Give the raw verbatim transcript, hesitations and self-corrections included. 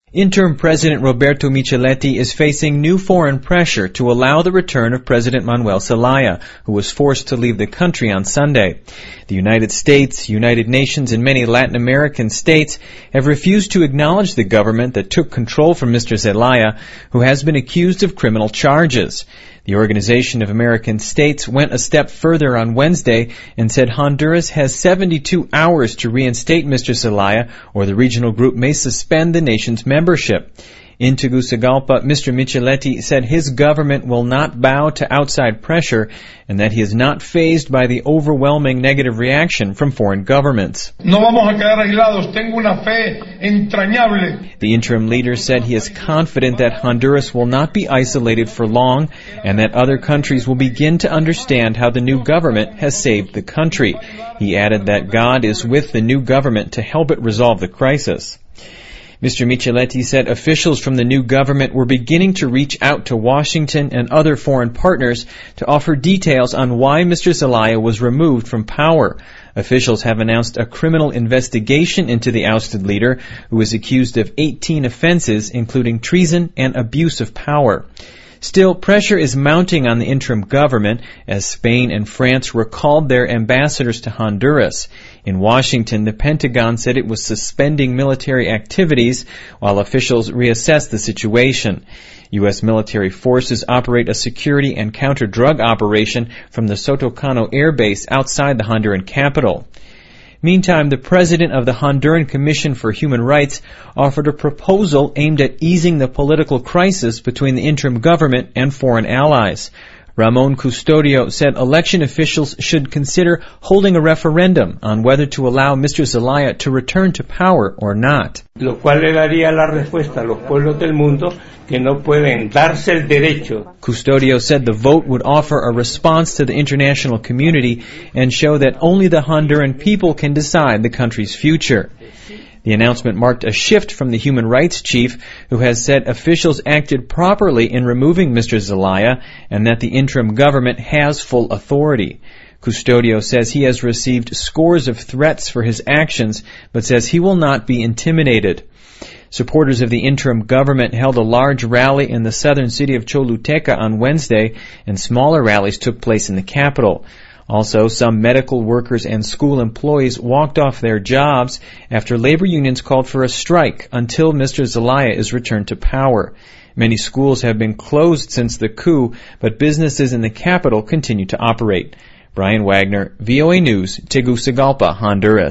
Interim President Roberto Micheletti is facing new foreign pressure to allow the return of President Manuel Zelaya, who was forced to leave the country on Sunday. The United States, United Nations, and many Latin American states have refused to acknowledge the government that took control from Mister Zelaya, who has been accused of criminal charges. The Organization of American States went a step further on Wednesday and said Honduras has seventy-two hours to reinstate Mister Zelaya, or the regional group may suspend the nation's membership. In Tegucigalpa, Mister Micheletti said his government will not bow to outside pressure and that he is not fazed by the overwhelming negative reaction from foreign governments. No vamos a quedar aislados. Tengo una fe entrañable. The interim leader said he is confident that Honduras will not be isolated for long and that other countries will begin to understand how the new government has saved the country. He added that God is with the new government to help it resolve the crisis. Mister Micheletti said officials from the new government were beginning to reach out to Washington and other foreign partners to offer details on why Mister Zelaya was removed from power. Officials have announced a criminal investigation into the ousted leader, who is accused of eighteen offenses, including treason and abuse of power. Still, pressure is mounting on the interim government as Spain and France recalled their ambassadors to Honduras. In Washington, the Pentagon said it was suspending military activities while officials reassessed the situation. U S military forces operate a security and counter-drug operation from the Sotocano Air Base outside the Honduran capital. Meantime, the president of the Honduran Commission for Human Rights offered a proposal aimed at easing the political crisis between the interim government and foreign allies. Ramon Custodio said election officials should consider holding a referendum on whether to allow Mister Zelaya to return to power or not. Lo cual le daría la respuesta a los pueblos del mundo que no pueden darse el derecho. Custodio said the vote would offer a response to the international community and show that only the Honduran people can decide the country's future. The announcement marked a shift from the human rights chief, who has said officials acted properly in removing Mister Zelaya and that the interim government has full authority. Custodio says he has received scores of threats for his actions, but says he will not be intimidated. Supporters of the interim government held a large rally in the southern city of Choluteca on Wednesday, and smaller rallies took place in the capital. Also, some medical workers and school employees walked off their jobs after labor unions called for a strike until Mister Zelaya is returned to power. Many schools have been closed since the coup, but businesses in the capital continue to operate. Brian Wagner, V O A News, Tegucigalpa, Honduras.